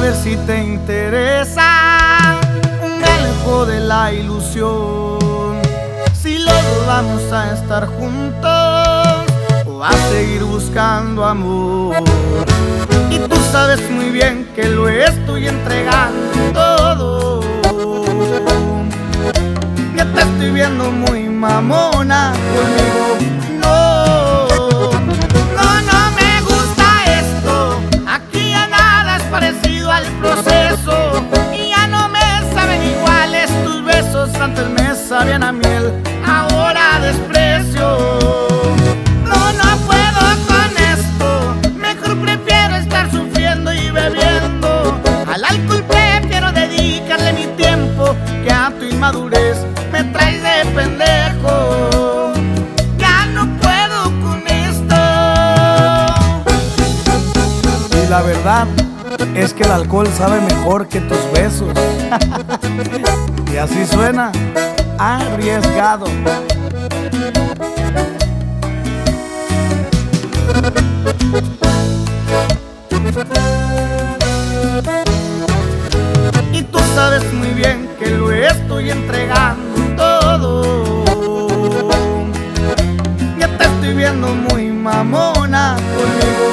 ver si te interesa un alejo de la ilusión. Si luego vamos a estar juntos o a seguir buscando amor. Y tú sabes muy bien que lo estoy entregando todo. Ya te estoy viendo muy mamona conmigo. No, no me gusta esto. Aquí ya nada es parecido al proceso. Y ya no me saben iguales tus besos. Antes me sabían a miel, ahora desprecio. No puedo con esto. Mejor prefiero estar sufriendo y bebiendo. Al alcohol prefiero dedicarle mi tiempo, que a tu inmadurez me traes de pendejo. Ya no puedo con esto. Y la verdad es que el alcohol sabe mejor que tus besos. Y así suena, arriesgado. Y tú sabes muy bien que lo estoy entregando todo. Ya te estoy viendo muy mamona conmigo.